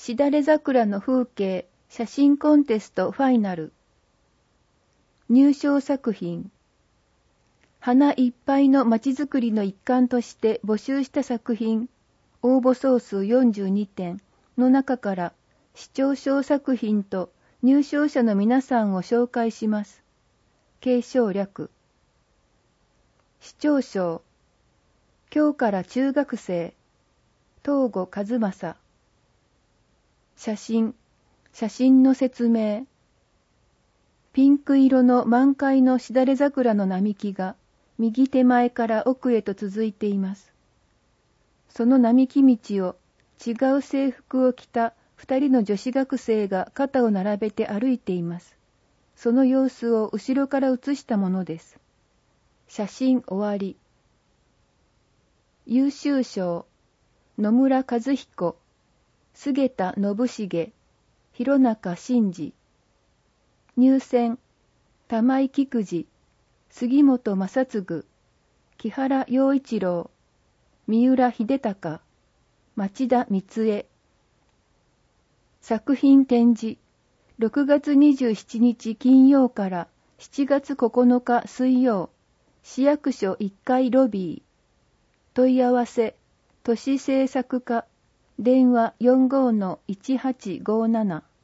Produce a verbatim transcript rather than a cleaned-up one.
しだれ桜の風景写真コンテストファイナル。入賞作品。花いっぱいのまちづくりの一環として募集した作品、応募総数よんじゅうにてんの中から視聴賞作品と入賞者の皆さんを紹介します。継承略。視聴賞。今日から中学生。東郷和正。写真。写真の説明。ピンク色の満開のしだれ桜の並木が右手前から奥へと続いています。その並木道を違う制服を着た二人の女子学生が肩を並べて歩いています。その様子を後ろから写したものです。写真終わり。優秀賞。野村和彦、菅田信重、弘中真治。入選。玉井菊次、杉本正嗣、木原陽一郎、三浦秀隆、町田光恵。作品展示。ろくがつにじゅうしちにち金曜からしちがつここのか水曜、市役所いっかいロビー。問い合わせ、都市制作課、電話 よんごーのいちはちごーなな。